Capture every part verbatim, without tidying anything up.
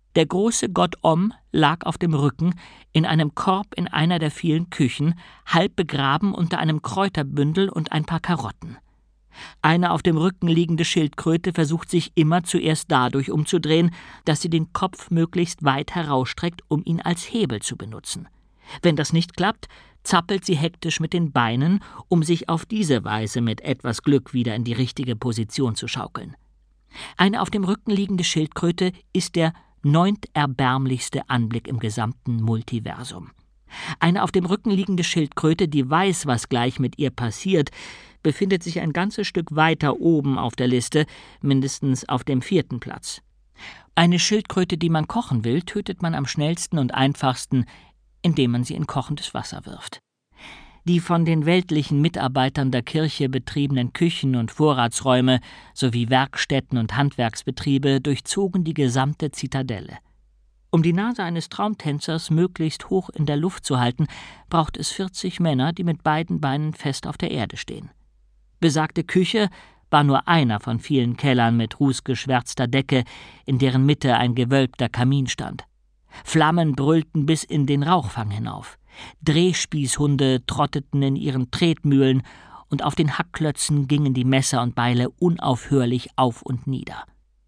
Der große Gott Om lag auf dem Rücken in einem Korb in einer der vielen Küchen, halb begraben unter einem Kräuterbündel und ein paar Karotten. Eine auf dem Rücken liegende Schildkröte versucht sich immer zuerst dadurch umzudrehen, dass sie den Kopf möglichst weit herausstreckt, um ihn als Hebel zu benutzen. Wenn das nicht klappt, zappelt sie hektisch mit den Beinen, um sich auf diese Weise mit etwas Glück wieder in die richtige Position zu schaukeln. Eine auf dem Rücken liegende Schildkröte ist der neunterbärmlichste Anblick im gesamten Multiversum. Eine auf dem Rücken liegende Schildkröte, die weiß, was gleich mit ihr passiert, befindet sich ein ganzes Stück weiter oben auf der Liste, mindestens auf dem vierten Platz. Eine Schildkröte, die man kochen will, tötet man am schnellsten und einfachsten, indem man sie in kochendes Wasser wirft. Die von den weltlichen Mitarbeitern der Kirche betriebenen Küchen und Vorratsräume sowie Werkstätten und Handwerksbetriebe durchzogen die gesamte Zitadelle. Um die Nase eines Traumtänzers möglichst hoch in der Luft zu halten, braucht es vierzig Männer, die mit beiden Beinen fest auf der Erde stehen. Besagte Küche war nur einer von vielen Kellern mit rußgeschwärzter Decke, in deren Mitte ein gewölbter Kamin stand. Flammen brüllten bis in den Rauchfang hinauf. Drehspießhunde trotteten in ihren Tretmühlen, und auf den Hackklötzen gingen die Messer und Beile unaufhörlich auf und nieder.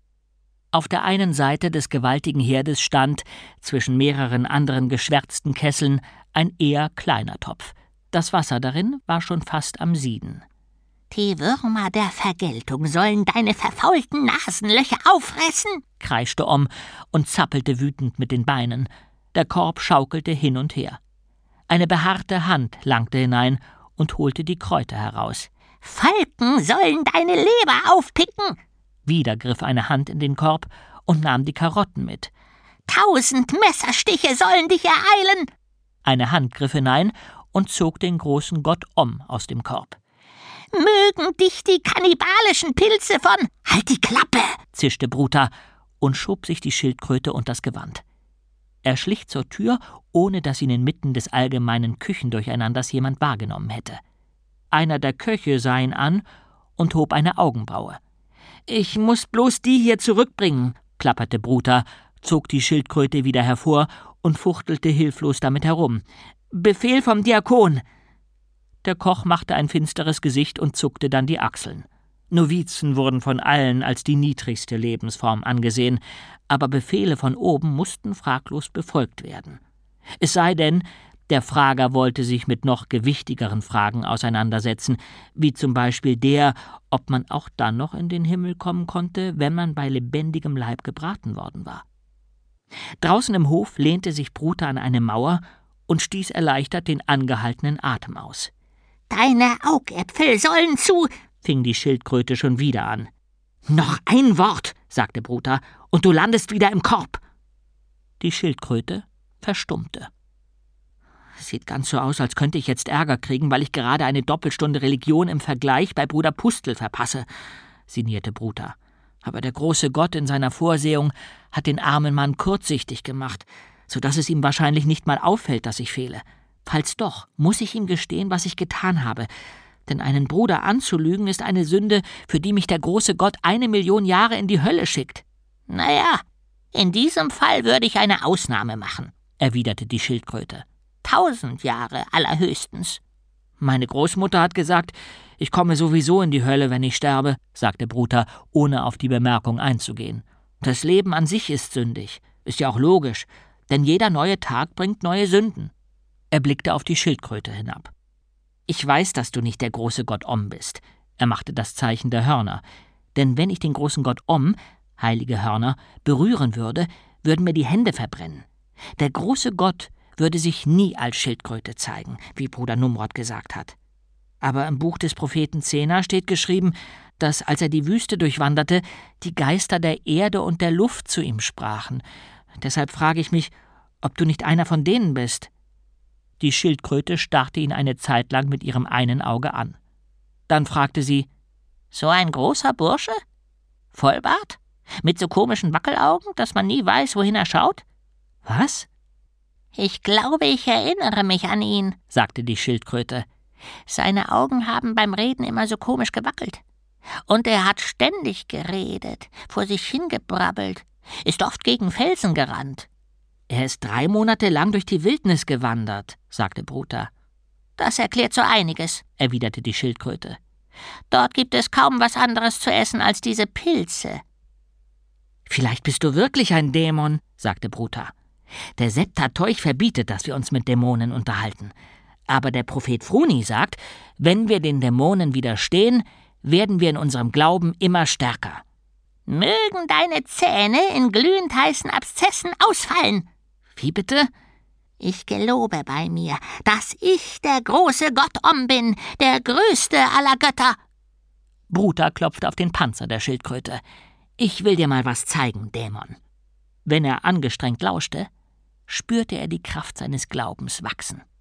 Auf der einen Seite des gewaltigen Herdes stand, zwischen mehreren anderen geschwärzten Kesseln, ein eher kleiner Topf. Das Wasser darin war schon fast am Sieden. »Die Würmer der Vergeltung sollen deine verfaulten Nasenlöcher auffressen«, kreischte Om und zappelte wütend mit den Beinen. Der Korb schaukelte hin und her. Eine behaarte Hand langte hinein und holte die Kräuter heraus. »Falken sollen deine Leber aufpicken!« Wieder griff eine Hand in den Korb und nahm die Karotten mit. »Tausend Messerstiche sollen dich ereilen!« Eine Hand griff hinein und zog den großen Gott Om aus dem Korb. »Mögen dich die kannibalischen Pilze von...« »Halt die Klappe«, zischte Bruta und schob sich die Schildkröte unters Gewand. Er schlich zur Tür, ohne dass ihn inmitten des allgemeinen Küchendurcheinanders jemand wahrgenommen hätte. Einer der Köche sah ihn an und hob eine Augenbraue. »Ich muß bloß die hier zurückbringen«, plapperte Bruta, zog die Schildkröte wieder hervor und fuchtelte hilflos damit herum. »Befehl vom Diakon!« Der Koch machte ein finsteres Gesicht und zuckte dann die Achseln. Novizen wurden von allen als die niedrigste Lebensform angesehen, aber Befehle von oben mussten fraglos befolgt werden. Es sei denn, der Frager wollte sich mit noch gewichtigeren Fragen auseinandersetzen, wie zum Beispiel der, ob man auch dann noch in den Himmel kommen konnte, wenn man bei lebendigem Leib gebraten worden war. Draußen im Hof lehnte sich Bruta an eine Mauer und stieß erleichtert den angehaltenen Atem aus. »Deine Augäpfel sollen zu...« fing die Schildkröte schon wieder an. »Noch ein Wort«, sagte Bruta, »und du landest wieder im Korb.« Die Schildkröte verstummte. »Sieht ganz so aus, als könnte ich jetzt Ärger kriegen, weil ich gerade eine Doppelstunde Religion im Vergleich bei Bruder Pustel verpasse«, sinnierte Bruta. »Aber der große Gott in seiner Vorsehung hat den armen Mann kurzsichtig gemacht, so dass es ihm wahrscheinlich nicht mal auffällt, dass ich fehle. Falls doch, muss ich ihm gestehen, was ich getan habe. Denn einen Bruder anzulügen ist eine Sünde, für die mich der große Gott eine Million Jahre in die Hölle schickt.« »Naja, in diesem Fall würde ich eine Ausnahme machen«, erwiderte die Schildkröte. »Tausend Jahre allerhöchstens.« »Meine Großmutter hat gesagt, ich komme sowieso in die Hölle, wenn ich sterbe«, sagte Bruta, ohne auf die Bemerkung einzugehen. »Das Leben an sich ist sündig. Ist ja auch logisch, denn jeder neue Tag bringt neue Sünden.« Er blickte auf die Schildkröte hinab. »Ich weiß, dass du nicht der große Gott Om bist«, er machte das Zeichen der Hörner, »denn wenn ich den großen Gott Om, heilige Hörner, berühren würde, würden mir die Hände verbrennen. Der große Gott würde sich nie als Schildkröte zeigen, wie Bruder Numrod gesagt hat. Aber im Buch des Propheten Zena steht geschrieben, dass, als er die Wüste durchwanderte, die Geister der Erde und der Luft zu ihm sprachen. Deshalb frage ich mich, ob du nicht einer von denen bist.« Die Schildkröte starrte ihn eine Zeit lang mit ihrem einen Auge an. Dann fragte sie, »So ein großer Bursche? Vollbart? Mit so komischen Wackelaugen, dass man nie weiß, wohin er schaut?« »Was?« »Ich glaube, ich erinnere mich an ihn«, sagte die Schildkröte. »Seine Augen haben beim Reden immer so komisch gewackelt. Und er hat ständig geredet, vor sich hingebrabbelt. Ist oft gegen Felsen gerannt.« »Er ist drei Monate lang durch die Wildnis gewandert«, sagte Bruta. »Das erklärt so einiges«, erwiderte die Schildkröte. »Dort gibt es kaum was anderes zu essen als diese Pilze.« »Vielleicht bist du wirklich ein Dämon«, sagte Bruta. »Der Septateuch verbietet, dass wir uns mit Dämonen unterhalten. Aber der Prophet Fruni sagt, wenn wir den Dämonen widerstehen, werden wir in unserem Glauben immer stärker.« »Mögen deine Zähne in glühend heißen Abszessen ausfallen!« »Wie bitte?« »Ich gelobe bei mir, dass ich der große Gott Om bin, der größte aller Götter.« Bruta klopfte auf den Panzer der Schildkröte. »Ich will dir mal was zeigen, Dämon.« Wenn er angestrengt lauschte, spürte er die Kraft seines Glaubens wachsen.